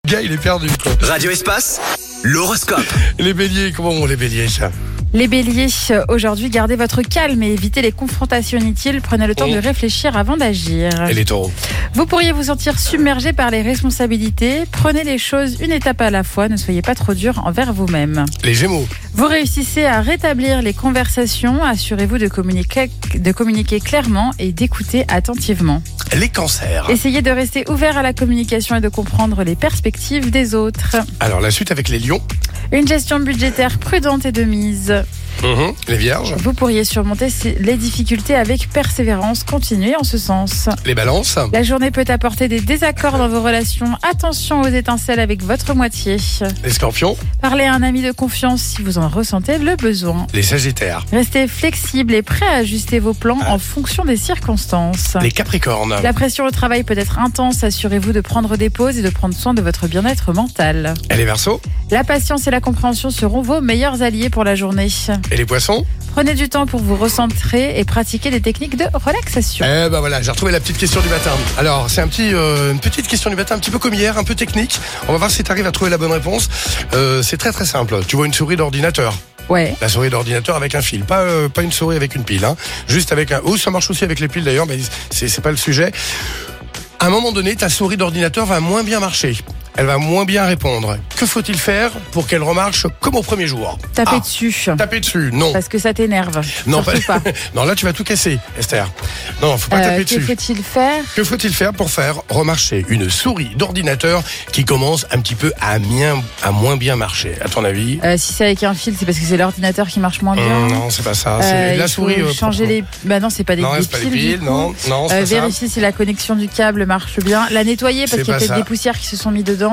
Le gars, il est perdu, quoi. Radio Espace, l'horoscope. Les béliers, comment vont les béliers, ça? Les béliers, aujourd'hui, gardez votre calme et évitez les confrontations inutiles. Prenez le temps de réfléchir avant d'agir. Et les taureaux? Vous pourriez vous sentir submergé par les responsabilités. Prenez les choses une étape à la fois. Ne soyez pas trop dur envers vous-même. Les gémeaux? Vous réussissez à rétablir les conversations. Assurez-vous de communiquer clairement et d'écouter attentivement. Les cancers? Essayez de rester ouvert à la communication et de comprendre les perspectives des autres. Alors, la suite avec les lions? Une gestion budgétaire prudente est de mise. Les vierges? Vous pourriez surmonter les difficultés avec persévérance. Continuez en ce sens. Les balances? La journée peut apporter des désaccords dans vos relations. Attention aux étincelles avec votre moitié. Les scorpions? Parlez à un ami de confiance si vous en ressentez le besoin. Les sagittaires? Restez flexible et prêt à ajuster vos plans en fonction des circonstances. Les capricornes? La pression au travail peut être intense. Assurez-vous de prendre des pauses et de prendre soin de votre bien-être mental. Et les verseaux? La patience et la compréhension seront vos meilleurs alliés pour la journée. Et les poissons? Prenez du temps pour vous recentrer et pratiquer des techniques de relaxation. Eh ben voilà, j'ai retrouvé la petite question du matin. Alors, c'est une petite question du matin, un petit peu comme hier, un peu technique. On va voir si tu arrives à trouver la bonne réponse. C'est très très simple. Tu vois une souris d'ordinateur. Ouais. La souris d'ordinateur avec un fil, pas une souris avec une pile, hein. Juste avec un. Oh, ça marche aussi avec les piles d'ailleurs, mais c'est pas le sujet. À un moment donné, ta souris d'ordinateur va moins bien marcher. Elle va moins bien répondre. Que faut-il faire pour qu'elle remarche comme au premier jour? Taper dessus. Taper dessus, non. Parce que ça t'énerve. Non, surtout pas. Non, là tu vas tout casser, Esther. Non, faut pas taper dessus. Que faut-il faire? Que faut-il faire pour faire remarcher une souris d'ordinateur qui commence un petit peu à moins bien marcher, à ton avis? Si c'est avec un fil, c'est parce que c'est l'ordinateur qui marche moins bien. Non, c'est pas ça. C'est la souris. Changer les. Bah non, c'est pas des non, piles. C'est pas des piles. Non, c'est pas vérifier si la connexion du câble marche bien. La nettoyer parce qu'il y a peut-être des poussières qui se sont mis dedans.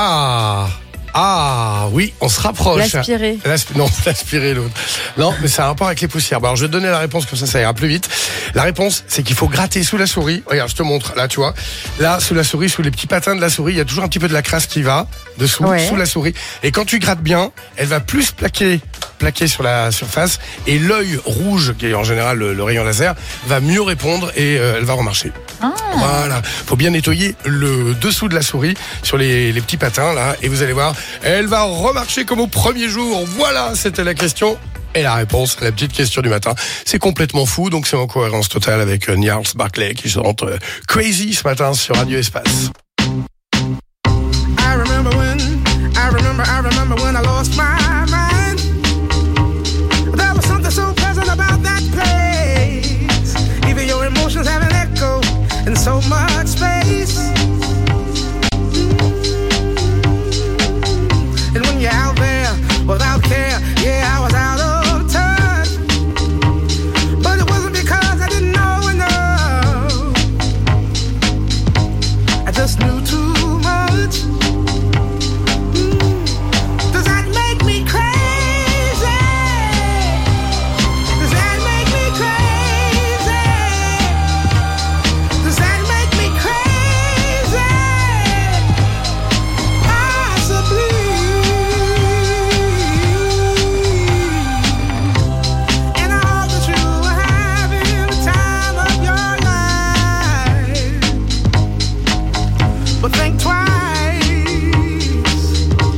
Ah, oui, on se rapproche. L'aspirer. L'aspirer l'autre. Non, mais ça a un rapport avec les poussières. Alors, je vais te donner la réponse, comme ça ira plus vite. La réponse, c'est qu'il faut gratter sous la souris. Regarde, je te montre. Là, tu vois. Là, sous la souris, sous les petits patins de la souris, il y a toujours un petit peu de la crasse qui va dessous, sous la souris. Et quand tu grattes bien, elle va plus plaquer sur la surface. Et l'œil rouge, qui est en général le rayon laser, va mieux répondre et elle va remarcher. Voilà. Faut bien nettoyer le dessous de la souris sur les petits patins, là. Et vous allez voir, elle va remarcher comme au premier jour. Voilà, c'était la question. Et la réponse, la petite question du matin. C'est complètement fou, donc c'est en cohérence totale avec Gnarls Barclay qui chante Crazy ce matin sur Radio Espace. I remember when I lost my mind. There was something so pleasant about that place. Even your emotions have an echo and so much